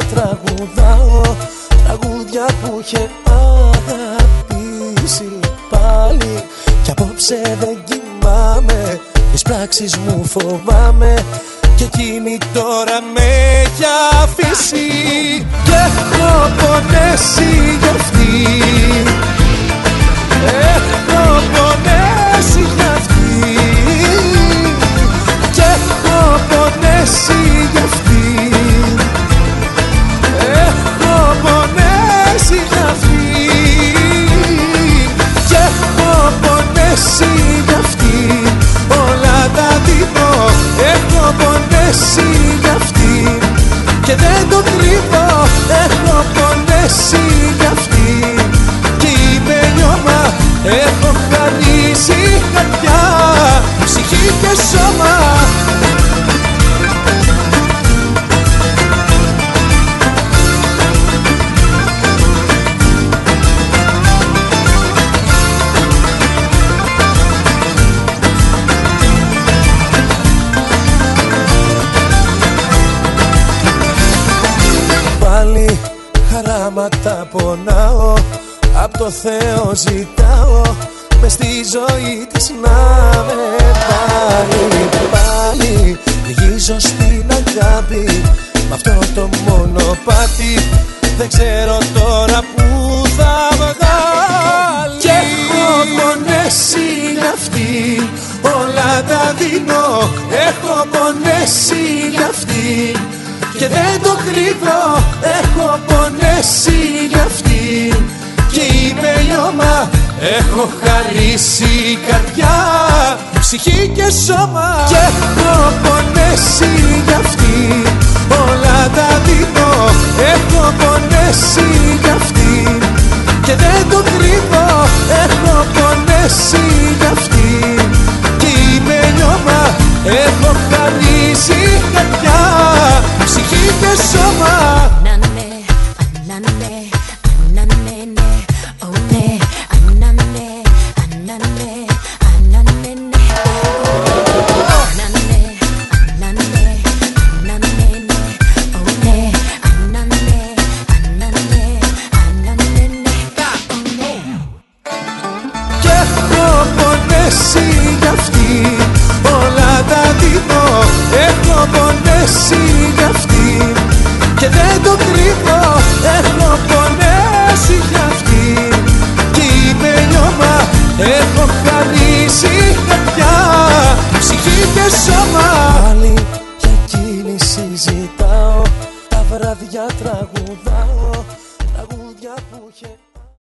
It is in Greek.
τραγουδάω, τραγούδια που είχε αγαπήσει πάλι. Κι απόψε δεν κοιμάμαι, τις πράξεις μου φοβάμαι, και εκείνη τώρα με έχει αφήσει. Κι έχω πονέσει γι' αυτή, έχω πονέσει γι' αυτή, κι έχω πονέσει γι' αυτή, έχω πονέσει γι' αυτή, κι έχω πονέσει γι' αυτή. Όλα τα δίνω, έχω πονέσει γι' αυτή, και δεν το κρύβω, έχω πονέσει γι' αυτή. Κι είμαι λιώμα, έχω χαρίσει καρδιά, ψυχή και σώμα. Πάλι χαράματα πονάω, απ' το Θεό ζητάω, μες στη ζωή της να με πάρει. Πάλι γυρίζω στην αγάπη, μ' αυτό το μονοπάτι, δεν ξέρω τώρα που θα βγάλει. Κι έχω πονέσει γι' αυτή, όλα τα δίνω, έχω πονέσει γι' αυτή, και δεν το κρύβω, έχω πονέσει γι' αυτή. Κι είμαι λιώμα, έχω χαρίσει καρδιά, ψυχή και σώμα. Κι έχω πονέσει γι' αυτή, όλα τα δίνω, έχω πονέσει γι' αυτή, και δεν το κρύβω, έχω πονέσει γι' αυτή. Κι είμαι λιώμα, έχω χαρίσει καρδιά, ψυχή και σώμα. Γι' αυτή, όλα τα δίνω, έχω πονέσει γι' αυτή, και δεν το κρύβω, έχω πονέσει γι' αυτή. Κι είμαι λιώμα, έχω χαρίσει καρδιά, ψυχή και σώμα. Πάλι για εκείνη συζητάω, τα βράδια τραγουδάω, τραγούδια που είχε